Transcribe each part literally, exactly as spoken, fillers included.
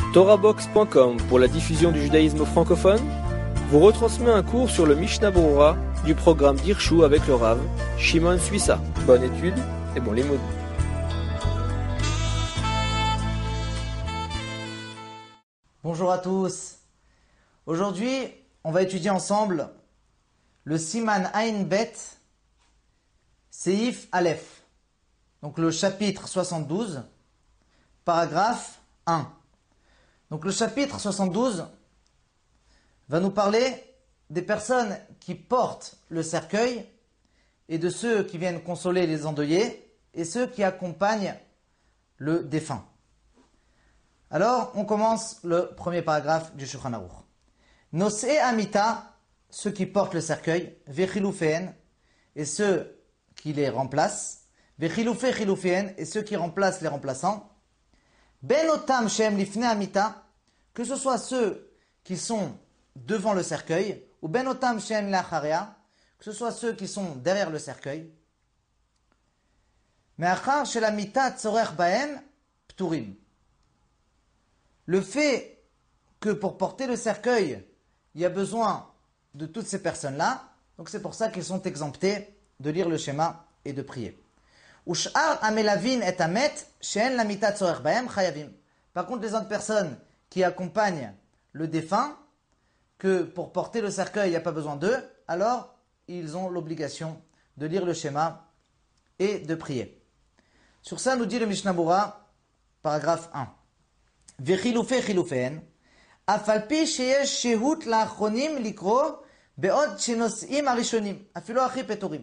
Torahbox point com pour la diffusion du judaïsme francophone vous retransmet un cours sur le Mishnah Berurah du programme d'Hirshu avec le Rav Shimon Suissa. Bonne étude et bon limoud. Bonjour à tous. Aujourd'hui, on va étudier ensemble le Siman Ain Bet Seif Aleph. Donc le chapitre soixante-douze, paragraphe un. Donc le chapitre soixante-douze va nous parler des personnes qui portent le cercueil et de ceux qui viennent consoler les endeuillés et ceux qui accompagnent le défunt. Alors, on commence le premier paragraphe du Shulchan Aruch. Nosé Amita, ceux qui portent le cercueil, Vechilufeen, et ceux qui les remplacent, Vechilufé Chilufeen, et ceux qui remplacent les remplaçants, Ben Otam Shem Lifne Amita, que ce soit ceux qui sont devant le cercueil, ou Ben Otam Shem Lacharea, que ce soit ceux qui sont derrière le cercueil, Me'achar Shel Amita Tzorech Bahem Pturim. Le fait que pour porter le cercueil, il y a besoin de toutes ces personnes-là, donc c'est pour ça qu'ils sont exemptés de lire le schéma et de prier. Ushar amelavin et amet, she'en lamita tzorech bahem chayavim. Par contre, les autres personnes qui accompagnent le défunt, que pour porter le cercueil, il n'y a pas besoin d'eux, alors ils ont l'obligation de lire le schéma et de prier. Sur ça, nous dit le Mishnah Berurah, paragraphe un. Vechilufé chilufeen, afalpi sheyesh shehut la'achronim likro be'od shenos'im arishonim, afilo achi petorim.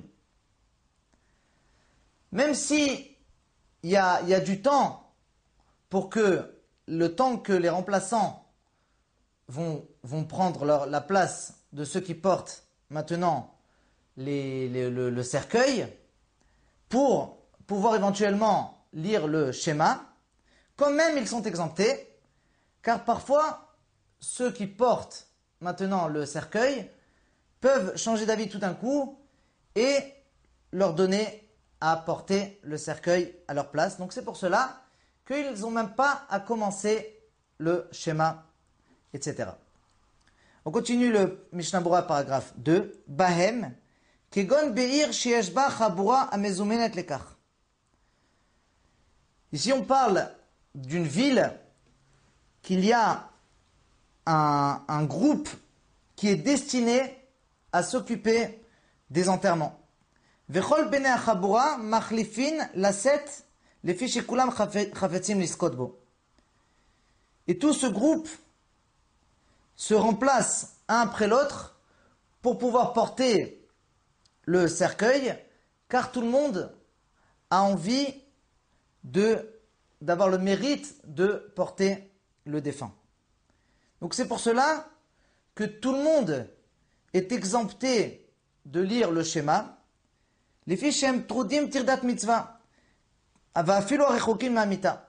Même si il y a, y a du temps pour que le temps que les remplaçants vont, vont prendre leur, la place de ceux qui portent maintenant les, les, le, le cercueil, pour pouvoir éventuellement lire le schéma, quand même ils sont exemptés, car parfois ceux qui portent maintenant le cercueil peuvent changer d'avis tout d'un coup et leur donner à porter le cercueil à leur place. Donc c'est pour cela qu'ils n'ont même pas à commencer le schéma, et cetera. On continue le Mishnah Berurah, paragraphe deux. Bahem, kegon be'ir sheyesh ba chabura amezumenet lekach. Ici on parle d'une ville qu'il y a un, un groupe qui est destiné à s'occuper des enterrements. Vechol bene achabura machlifin laset lefi shekulam chafetzim liskot bo. Et tout ce groupe se remplace un après l'autre pour pouvoir porter le cercueil, car tout le monde a envie de d'avoir le mérite de porter le défunt. Donc c'est pour cela que tout le monde est exempté de lire le schéma. Les fiches shem trudim tirdat mitzvah, ava afilo arechokim ma'amita,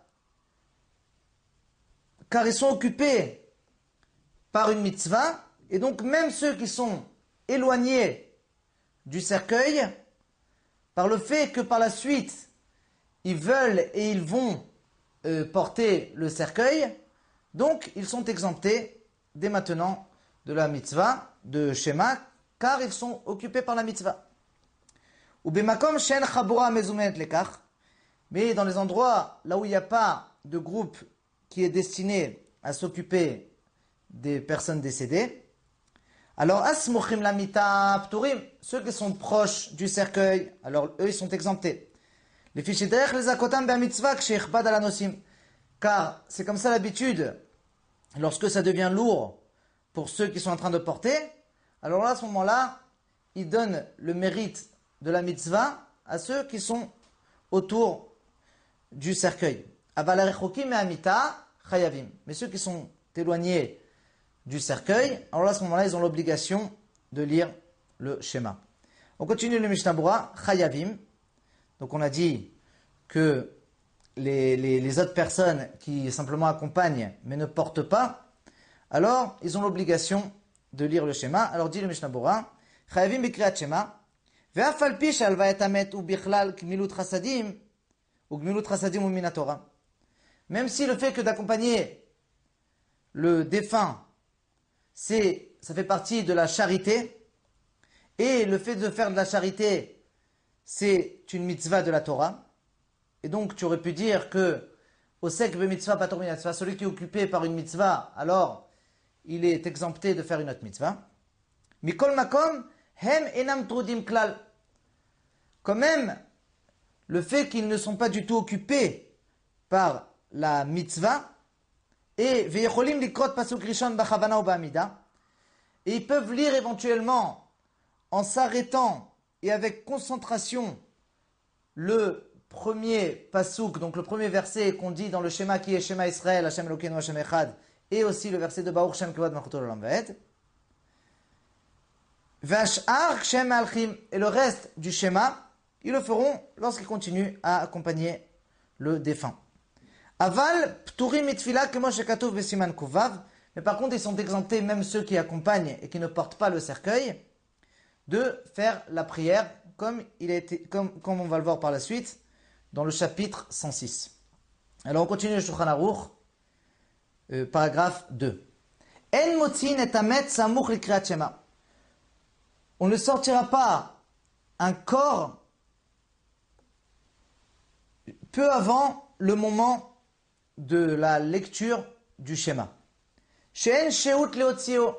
car ils sont occupés par une mitzvah, et donc même ceux qui sont éloignés du cercueil, par le fait que par la suite ils veulent et ils vont euh, porter le cercueil, donc ils sont exemptés dès maintenant de la mitzvah, de schéma, car ils sont occupés par la mitzvah. Mais dans les endroits là où il n'y a pas de groupe qui est destiné à s'occuper des personnes décédées, alors asmuchim lamita pturim, ceux qui sont proches du cercueil, alors eux ils sont exemptés. Les fichiers derrière les akotam be'amitzvah ksheichbad alanosim, car c'est comme ça l'habitude, lorsque ça devient lourd pour ceux qui sont en train de porter, alors là à ce moment-là, ils donnent le mérite de la mitzvah à ceux qui sont autour du cercueil. Mais ceux qui sont éloignés du cercueil, alors là à ce moment-là, ils ont l'obligation de lire le schéma. On continue le Mishnah Berurah, chayavim. Donc on a dit que les, les, les autres personnes qui simplement accompagnent mais ne portent pas, alors ils ont l'obligation de lire le schéma. Alors dit le Mishnah Berurah, chayavim b'kriyat shema. Même si le fait que d'accompagner le défunt, c'est, ça fait partie de la charité, et le fait de faire de la charité, c'est une mitzvah de la Torah. Et donc tu aurais pu dire que Osek be mitzvah patur min mitzvah, celui qui est occupé par une mitzvah, alors il est exempté de faire une autre mitzvah. Mikol makom hem enam trudim klal. Quand même, le fait qu'ils ne sont pas du tout occupés par la mitzvah, et veyecholim likrot pasuk rishon bachavana ou ba'amida, et ils peuvent lire éventuellement en s'arrêtant et avec concentration le premier pasuk, donc le premier verset qu'on dit dans le schéma qui est Shema Israël, Hashem Elokeinu Hashem Echad, et aussi le verset de Baruch Shem Kavod Malchuto Olam Vaed. Vash'ar Shem Alchim, et le reste du schéma, ils le feront lorsqu'ils continuent à accompagner le défunt. Aval Pturim Mitfila Kemo Shekatuv Besiman Kuvav, mais par contre ils sont exemptés, même ceux qui accompagnent et qui ne portent pas le cercueil, de faire la prière, comme, il a été, comme, comme on va le voir par la suite, dans le chapitre cent six. Alors on continue le Shulchan Aruch, euh, paragraphe deux. En motzin et amet samuch likriat shema. On ne sortira pas un corps peu avant le moment de la lecture du schéma. She'en sheut leotzio.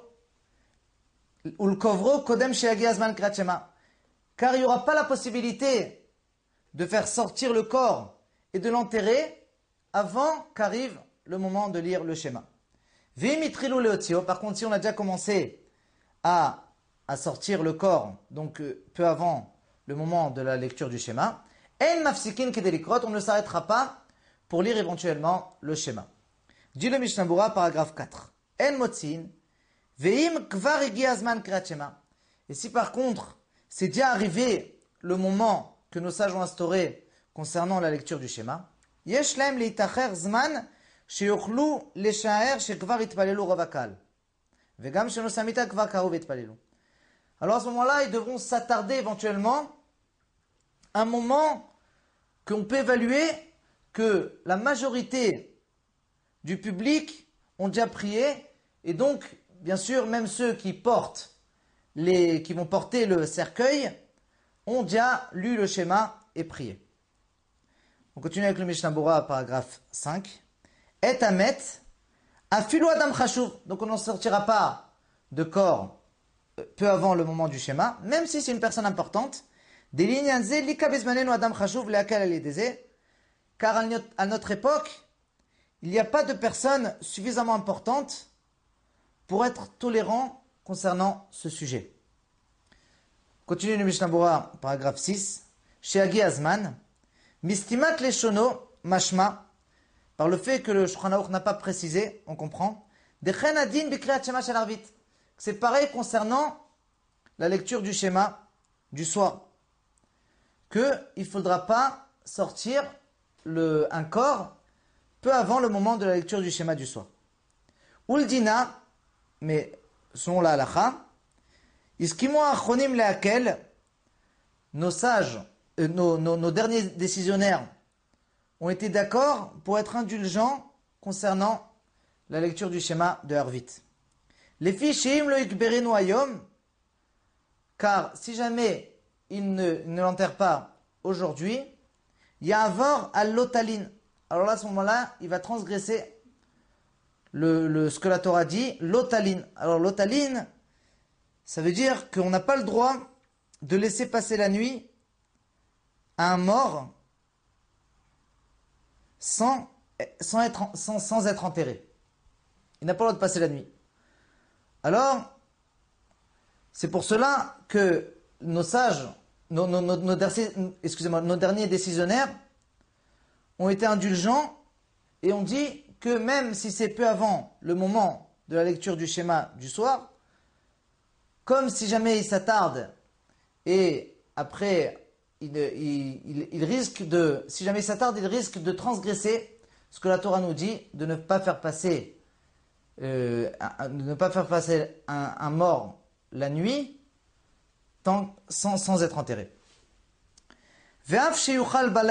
Car il n'y aura pas la possibilité de faire sortir le corps et de l'enterrer avant qu'arrive le moment de lire le schéma. Par contre, si on a déjà commencé à, à sortir le corps, donc euh, peu avant le moment de la lecture du schéma, on ne s'arrêtera pas pour lire éventuellement le schéma. Dit le Mishnah Berurah, paragraphe quatre. En motzin. Et si par contre, c'est déjà arrivé le moment que nos sages ont instauré concernant la lecture du schéma, alors à ce moment-là, ils devront s'attarder éventuellement un moment qu'on peut évaluer que la majorité du public ont déjà prié, et donc bien sûr, même ceux qui portent les, qui vont porter le cercueil ont déjà lu le schéma et prié. On continue avec le Mishnah Berurah, paragraphe cinq. Et amet, afilu adam chashuv. Donc on n'en sortira pas de corps peu avant le moment du schéma, même si c'est une personne importante. Des lignes lika bezmanenu adam chashuv leakal alideze. Car à notre époque, il n'y a pas de personne suffisamment importante pour être tolérant concernant ce sujet. Continue le Mishnah Berurah, paragraphe six. Chez Agi Azman, mistimat leshono mashma, par le fait que le Shulchan Aruch n'a pas précisé, on comprend, dechen adin bikriat shema shel arvit. C'est pareil concernant la lecture du schéma du soir, que il faudra pas sortir le, un corps peu avant le moment de la lecture du schéma du soir. Uldina, mais selon la halakha, iskimo achronim leakel, nos sages, euh, nos, nos, nos derniers décisionnaires ont été d'accord pour être indulgents concernant la lecture du schéma de Arvit. Les fiches sheim lo ikberenu ayom, car si jamais ils ne, ne l'enterrent pas aujourd'hui, il y a un vor à l'otaline. Alors là, à ce moment-là, il va transgresser Le, le, ce que la Torah dit, l'otaline. Alors l'otaline, ça veut dire qu'on n'a pas le droit de laisser passer la nuit à un mort sans, sans, être, sans, sans être enterré. Il n'a pas le droit de passer la nuit. Alors, c'est pour cela que nos sages, nos, nos, nos, nos, excusez-moi, nos derniers décisionnaires ont été indulgents et ont dit que même si c'est peu avant le moment de la lecture du schéma du soir, comme si jamais il s'attarde et après il, il, il, il risque de, si jamais il s'attarde, il risque de transgresser ce que la Torah nous dit, de ne pas faire passer, euh, un, de ne pas faire passer un, un mort la nuit, tant, sans, sans être enterré.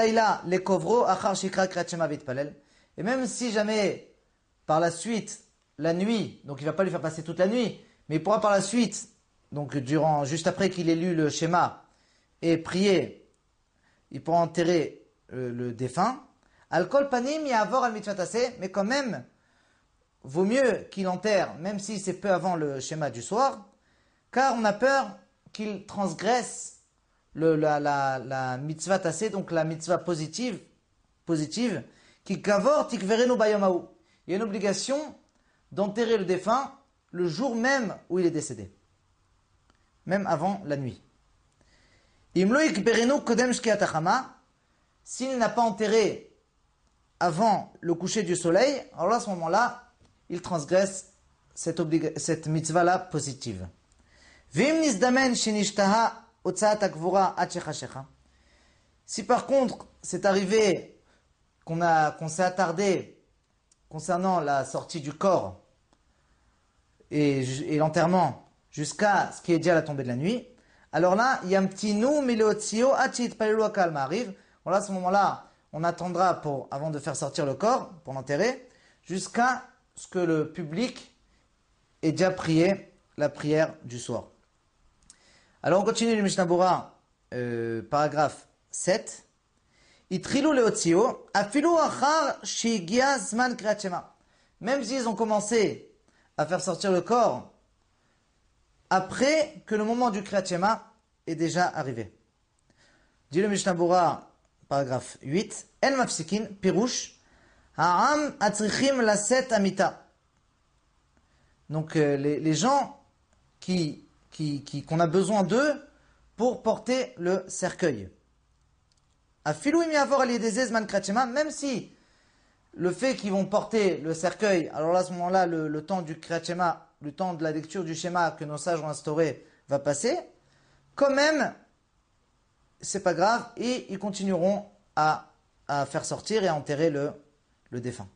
Et même si jamais, par la suite, la nuit, donc il ne va pas lui faire passer toute la nuit, mais il pourra par la suite, donc durant, juste après qu'il ait lu le schéma et prié, il pourra enterrer le, le défunt. Al-kol panim ya'avor al mitzvat aseh, mais quand même, vaut mieux qu'il enterre, même si c'est peu avant le schéma du soir, car on a peur qu'il transgresse le, la, la, la mitzvah tassé, donc la mitzvah positive, positive, qui kavor tikverenu bayamahu. Il y a une obligation d'enterrer le défunt le jour même où il est décédé, même avant la nuit. Imlo ikberenu kodem shkiat hachama, s'il n'a pas enterré avant le coucher du soleil, alors là, à ce moment-là, il transgresse cette, obliga- cette mitzvah-là positive. Vim nizdamen shenishtaha otzaat akvura atchechashecha. Si par contre, c'est arrivé qu'on a, qu'on s'est attardé concernant la sortie du corps et, et l'enterrement jusqu'à ce qui est dit à la tombée de la nuit, alors là, il y a un petit nous, mileotzio, achit palelu akalma arrive. Voilà, à ce moment-là, on attendra pour, avant de faire sortir le corps, pour l'enterrer, jusqu'à ce que le public ait déjà prié la prière du soir. Alors on continue le Mishnah Bora, euh, paragraphe sept. Itrilou leotzio, afilu achar shigia zman kriyat shema. Même s'ils ont commencé à faire sortir le corps après que le moment du kriyat shema est déjà arrivé. Dit le Mishnah Bora, paragraphe huit. En mafsikin, pirouche, ha'am atzrichim laset amita. Donc euh, les, les gens qui, qui, qui, qu'on a besoin d'eux pour porter le cercueil. Même si le fait qu'ils vont porter le cercueil, alors là à ce moment-là le, le temps du Kriyat Shema, le temps de la lecture du schéma que nos sages ont instauré va passer, quand même c'est pas grave et ils continueront à, à faire sortir et à enterrer le, le défunt.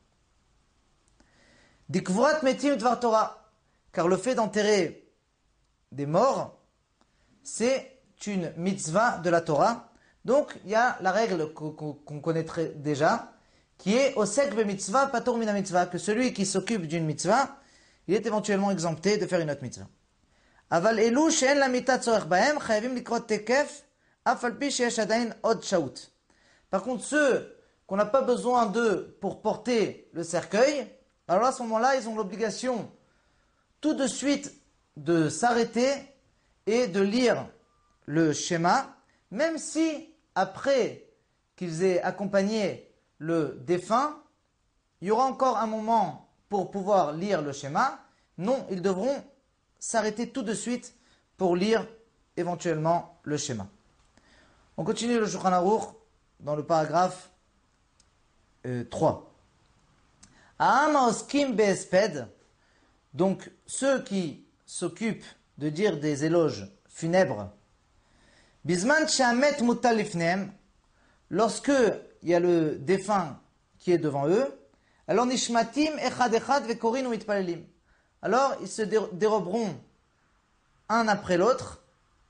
Dikvurat metim dvar Torah, car le fait d'enterrer des morts c'est une mitzvah de la Torah. Donc, il y a la règle qu'on connaît très déjà, qui est osek be mitzvah patur mina mitzvah, que celui qui s'occupe d'une mitzvah, il est éventuellement exempté de faire une autre mitzvah. Aval elu she'en la mita tzorech bahem chayavim likrot tekef af al pi sheyesh adain od shaut. Par contre, ceux qu'on n'a pas besoin d'eux pour porter le cercueil, alors à ce moment-là, ils ont l'obligation tout de suite de s'arrêter et de lire le schéma, même si après qu'ils aient accompagné le défunt, il y aura encore un moment pour pouvoir lire le schéma. Non, ils devront s'arrêter tout de suite pour lire éventuellement le schéma. On continue le Shulchan Aruch dans le paragraphe euh, trois. Aham oskim be'esped, donc ceux qui s'occupent de dire des éloges funèbres, Bisman shamet mutal lifnem, lorsque il y a le défunt qui est devant eux, alors nishmatim echad echad vekorin ou itpalelim. Alors ils se déroberont un après l'autre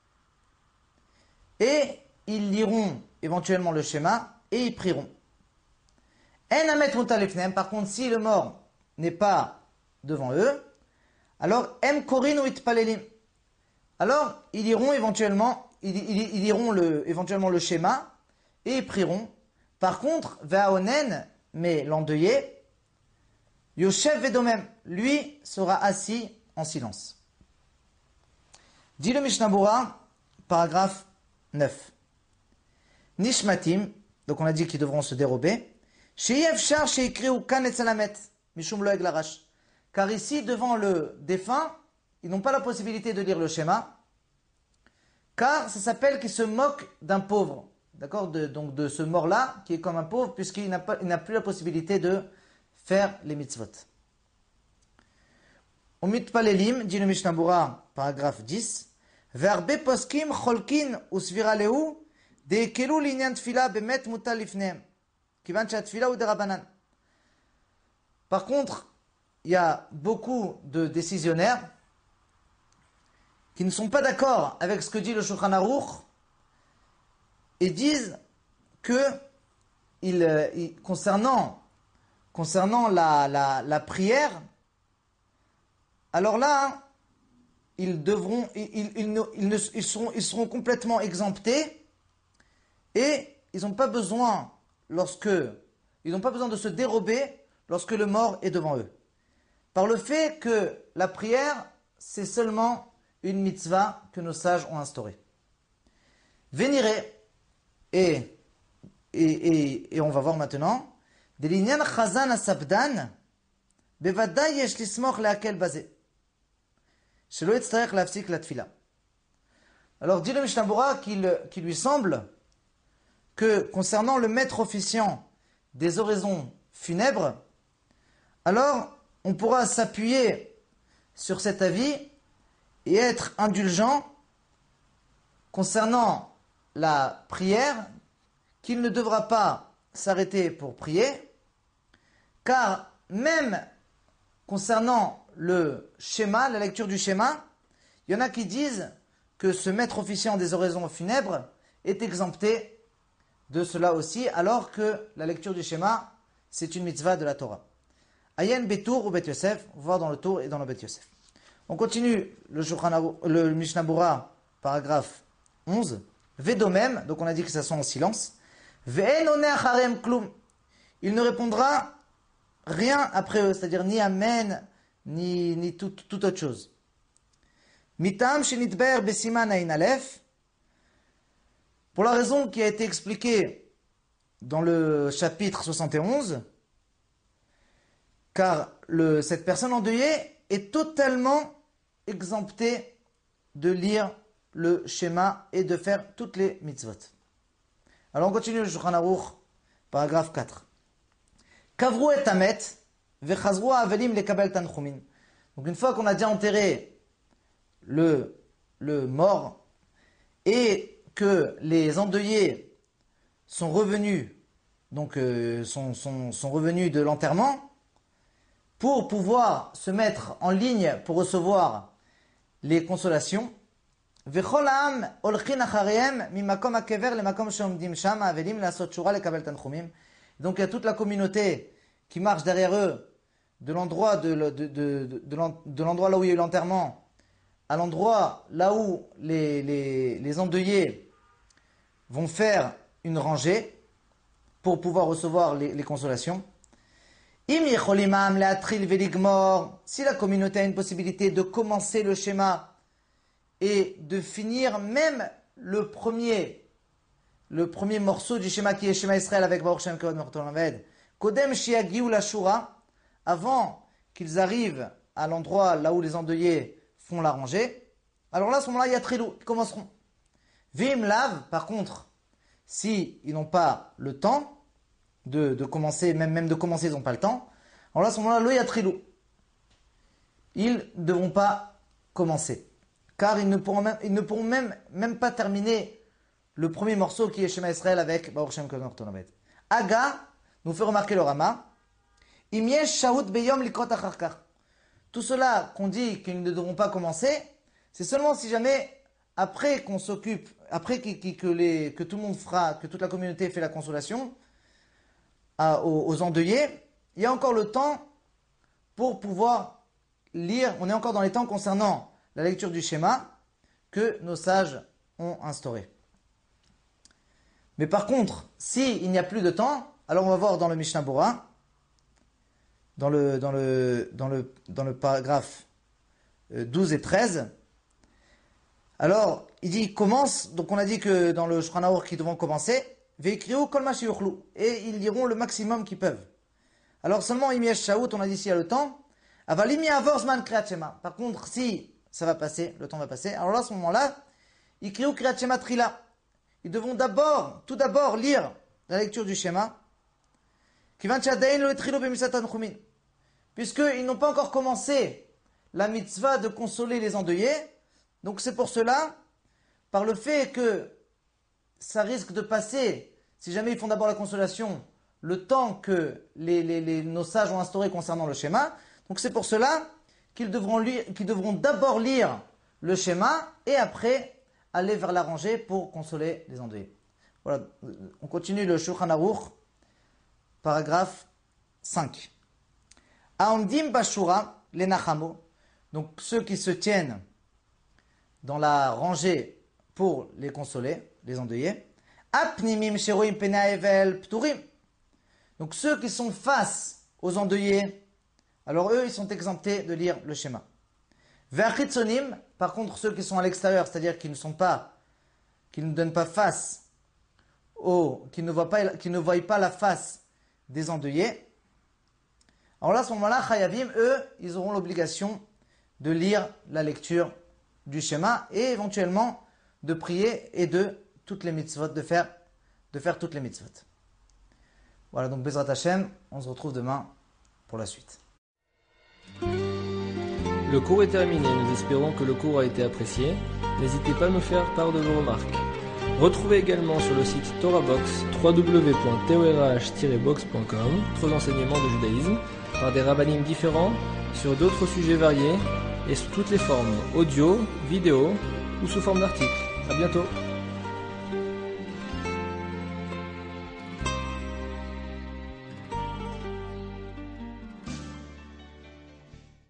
et ils liront éventuellement le schéma et ils prieront. En amet mutal lifnem, par contre si le mort n'est pas devant eux, alors em korin ou itpalelim. Alors ils liront éventuellement Ils, ils, ils liront le, éventuellement le schéma et ils prieront. Par contre, Ve'aonen, mais l'endeuillé, Yoshev Vedomem, lui sera assis en silence. Dit le Mishnah Bora, paragraphe neuf. Nishmatim, donc on a dit qu'ils devront se dérober. Sheyev Shar Sheikriu Kan et Salamet, Mishum Loeg Larash. Car ici, devant le défunt, ils n'ont pas la possibilité de lire le schéma. Car ça s'appelle qu'il se moque d'un pauvre, d'accord, de, donc de ce mort-là, qui est comme un pauvre, puisqu'il n'a, pas, il n'a plus la possibilité de faire les mitzvot. Au mitpalelim, dit le Mishnah Bora, paragraphe dix, Verbe poskim cholkin usvira lehu, de kelu linyan tfila bemet mutal lifneem, kivan chat tfila ou de rabanan. Par contre, il y a beaucoup de décisionnaires qui ne sont pas d'accord avec ce que dit le Shulchan Aruch et disent que il, il, concernant, concernant la, la, la prière, alors là, ils devront, ils, ils, ils, ne, ils, ne, ils, seront, ils seront complètement exemptés et ils n'ont pas besoin, lorsque, ils n'ont pas besoin de se dérober lorsque le mort est devant eux. Par le fait que la prière, c'est seulement une mitzvah que nos sages ont instaurée. Vénéré, et, et, et, et on va voir maintenant, de l'inyan chazan asabdan, bevadai yesh lismoch leakel bazé. Shelo yitztarech lafsik la tfila. Alors dit le Mishnah Bora qu'il, qu'il lui semble que concernant le maître officiant des oraisons funèbres, alors on pourra s'appuyer sur cet avis et être indulgent concernant la prière, qu'il ne devra pas s'arrêter pour prier, car même concernant le schéma, la lecture du schéma, il y en a qui disent que ce maître officiant des oraisons funèbres est exempté de cela aussi, alors que la lecture du schéma, c'est une mitzvah de la Torah. Ayen Betour ou Bet Yosef, on va voir dans le Tour et dans le Bet Yosef. On continue le, le Mishnah Bora, paragraphe onze. Vedomem, donc on a dit que ça sont en silence. Ve'en oner harem klum. Il ne répondra rien après eux, c'est-à-dire ni amen, ni, ni tout, toute autre chose. Mitam shenitber besiman ayin alef. Pour la raison qui a été expliquée dans le chapitre soixante et onze, car le, cette personne endeuillée est totalement exemptée de lire le schéma et de faire toutes les mitzvot. Alors on continue le Shulchan Aruch, paragraphe quatre. Kavru et amet, vechazru avelim lekabel tanchumin. Donc une fois qu'on a déjà enterré le, le mort et que les endeuillés sont revenus, donc euh, sont, sont, sont revenus de l'enterrement, pour pouvoir se mettre en ligne pour recevoir les consolations, donc il y a toute la communauté qui marche derrière eux, de l'endroit, de, de, de, de, de l'endroit là où il y a eu l'enterrement, à l'endroit là où les, les, les endeuillés vont faire une rangée pour pouvoir recevoir les, les consolations. Si la communauté a une possibilité de commencer le schéma et de finir même le premier, le premier morceau du schéma qui est Shema Israël avec Baruch Shem Kavod Merton Lamed, Kodem Shiagiu la Shura, avant qu'ils arrivent à l'endroit là où les endeuillés font la rangée, alors là, à ce moment-là, il y a Trilou, ils commenceront. Vim Lav, par contre, si ils n'ont pas le temps de, de commencer, même, même de commencer, ils n'ont pas le temps, alors là, à ce moment-là, il y a Trilou. Ils ne devront pas commencer. Car ils ne pourront même, ils ne pourront même, même pas terminer le premier morceau qui est Shema Israël avec Baruch Shem Kavod Merton Lamed. Aga nous fait remarquer le Rama. Im yesh shahut beyom likot achar kach. Tout cela qu'on dit qu'ils ne devront pas commencer, c'est seulement si jamais, après qu'on s'occupe, après que, que, les, que tout le monde fera, que toute la communauté fait la consolation à, aux, aux endeuillés, il y a encore le temps pour pouvoir lire, on est encore dans les temps concernant la lecture du schéma que nos sages ont instauré. Mais par contre, s'il n'y a plus de temps, alors on va voir dans le Mishnah Bora, dans le, dans le, dans le, dans le paragraphe douze et treize, alors il dit commence, donc on a dit que dans le Shulchan Aruch qu'ils devront commencer, veikriu kol ma sheyuchlu, et ils liront le maximum qu'ils peuvent. Alors seulement im yesh shaut, on a dit s'il y a le temps, aval im ya'avor zman kriyat shema. Par contre, si ça va passer, le temps va passer. Alors là, à ce moment-là, Ikriou Kriyat Shema Trila. Ils devront d'abord, tout d'abord, lire la lecture du schéma. Puisqu'ils n'ont pas encore commencé la mitzvah de consoler les endeuillés. Donc c'est pour cela, par le fait que ça risque de passer, si jamais ils font d'abord la consolation, le temps que les, les, les, nos sages ont instauré concernant le schéma. Donc c'est pour cela qu'ils devront, lire, qu'ils devront d'abord lire le schéma et après aller vers la rangée pour consoler les endeuillés. Voilà, on continue le Shulchan Aruch, paragraphe cinq. Aondim bashura lenachamo, Donc ceux qui se tiennent dans la rangée pour les consoler, les endeuillés. Apnimim sheroim penaevel pturim. Donc ceux qui sont face aux endeuillés, alors eux, ils sont exemptés de lire le schéma. Ve'achitzonim, par contre, ceux qui sont à l'extérieur, c'est-à-dire qui ne sont pas, qui ne donnent pas face aux, qui ne voient pas, qui ne voient pas la face des endeuillés. Alors là, à ce moment-là, chayavim, eux, ils auront l'obligation de lire la lecture du schéma et éventuellement de prier et de toutes les mitzvot, de faire, de faire toutes les mitzvot. Voilà, donc Bezrat Hashem, on se retrouve demain pour la suite. Le cours est terminé, nous espérons que le cours a été apprécié. N'hésitez pas à nous faire part de vos remarques. Retrouvez également sur le site TorahBox w w w point torah tiret box point com d'autres enseignements de judaïsme par des rabbinim différents sur d'autres sujets variés et sous toutes les formes, audio, vidéo ou sous forme d'articles. À bientôt.